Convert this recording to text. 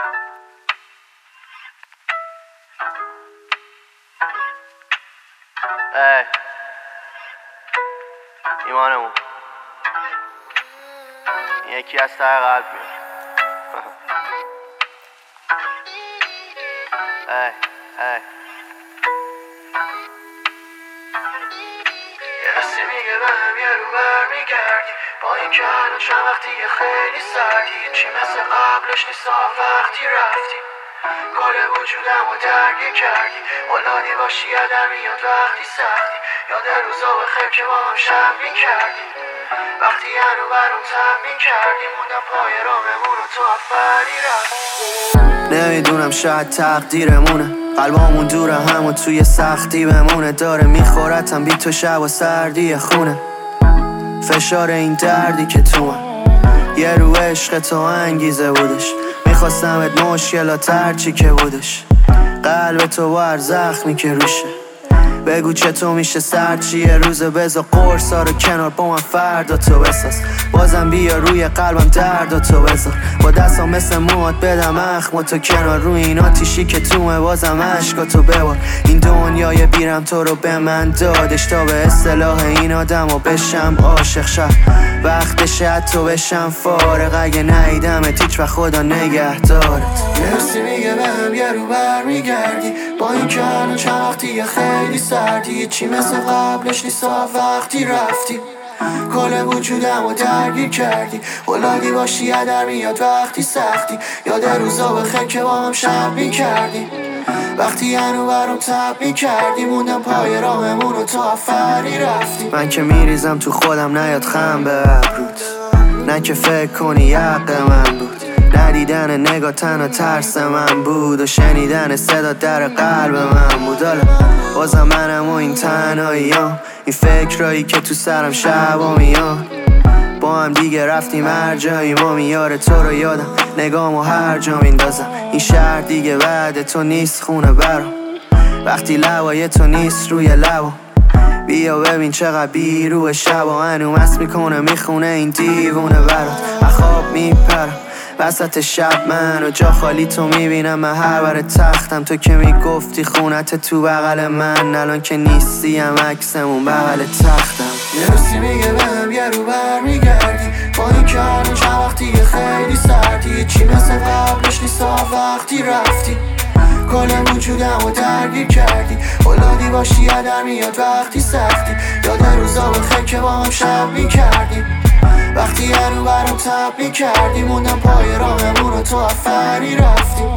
ای ایمانمون یکی از ته قلب میاد. ای یه رسی میگه بهم یه رو برمیگردی، با این که الان چند وقتی خیلی سردی، چی مثل قبلش نیست وقتی رفتی، کل وجودم رو درگیر کردی، اولادی باشی یادم میاد وقتی سختی، یاد روزا بخیر که با هم شب میکردی، وقتی هنو برام تمرین کردی، موندم پای راممون و تو افری رفتی. نمیدونم شاید تقدیرمونه، قلبامون دوره همون توی سختی بمونه، داره میخورتم بی تو شب و سردی خونه، فشار این دردی که تو من یه رو عشق تو انگیزه بودش، میخواستمت مشکلات هرچی که بودش، قلب تو بر زخمی که روشه، بگو چطور میشه سرد چیه روزه، بذار قرصا رو کنار با من فردا تو بساز، بازم بیا روی قلبم درد تو بذار، با دستام مثل موات بدم اخم تو کنار، روی این آتیشی که تومه بازم عشقاتو ببار، این دنیای بیرم تو رو به من دادش، تا به اصطلاح این آدم و بشم عاشق شد، وقتشه حتی بشم فارغ، اگه نیدمت هیچ و خدا نگهدارت. مرسی میگه بهم یه رو برمیگردی، با این که الان چند وقتی خیلی سردی، چی مثل قبلش نیست وقتی رفتی، کل وجودم رو درگیر کردی، اولادی باشی یادم میاد وقتی سختی، یاد روزا بخیر که با هم شب میکردی، وقتی هنو برام تب میکردی، موندم پای راهمون و تو افری رفتی. من که میریزم تو خودم نیاد خم به ابروت، نه که فکر کنی حق من بود، ندیدن نگاه تنها ترس من بود، و شنیدن صدا در قلب من بود، حالا بازم منم و این تنهاییام، این فکرایی که تو سرم شبا میان، با هم دیگه رفتیم هر جایی، ما میاره تو رو یادم نگامو هر جا میندازم، این شهر دیگه بعد تو نیست خونه برام، وقتی لبای تو نیست روی لبا، بیا ببین چقدر بیروه شبا، هنو مست میکنه میخونه این دیوونه برات، اخواب میپرم وسط شب من و جا خالی تو میبینم، من هر بر تختم، تو که میگفتی خونت تو بغل من، الان که نیستی هم عکسمون بغل تختم. مرسی میگه بهم یه رو برمیگردی، با این که الان چند وقتی خیلی سردی، چی مثل قبلش نیست وقتی رفتی، کل وجودم رو درگیر کردی، اولادی باشی یادم میاد وقتی سختی، یاد روزا بخیر که با هم شب میکردی، وقتی هنو برام تب میکردی، موندم پای راهمون و تو افری رفتی.